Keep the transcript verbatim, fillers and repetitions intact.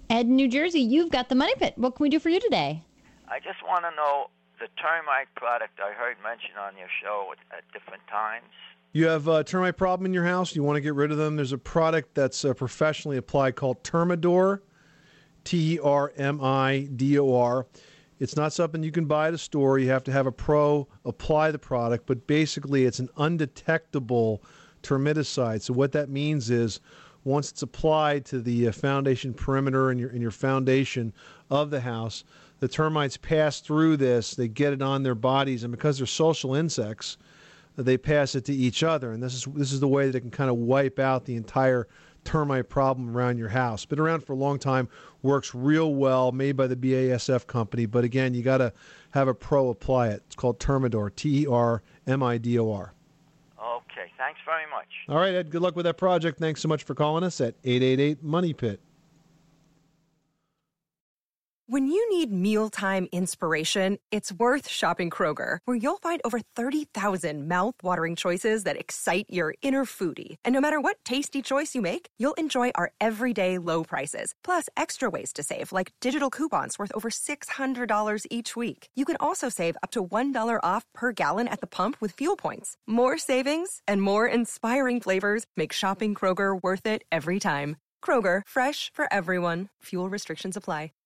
Ed in New Jersey, you've got the Money Pit. What can we do for you today? I just want to know the termite product I heard mentioned on your show at, at different times. You have a termite problem in your house, you want to get rid of them, there's a product that's uh, professionally applied called Termidor, T E R M I D O R. It's not something you can buy at a store. You have to have a pro apply the product, but basically it's an undetectable termiticide. So what that means is once it's applied to the uh, foundation perimeter and your, and your foundation of the house, the termites pass through this, they get it on their bodies, and because they're social insects, they pass it to each other. And this is this is the way that it can kind of wipe out the entire termite problem around your house. Been around for a long time, works real well, made by the B A S F company. But again, you got to have a pro apply it. It's called Termidor, T E R M I D O R. Okay, thanks very much. All right, Ed, good luck with that project. Thanks so much for calling us at eight eight eight, MONEY PIT. When you need mealtime inspiration, it's worth shopping Kroger, where you'll find over thirty thousand mouth-watering choices that excite your inner foodie. And no matter what tasty choice you make, you'll enjoy our everyday low prices, plus extra ways to save, like digital coupons worth over six hundred dollars each week. You can also save up to one dollar off per gallon at the pump with fuel points. More savings and more inspiring flavors make shopping Kroger worth it every time. Kroger, fresh for everyone. Fuel restrictions apply.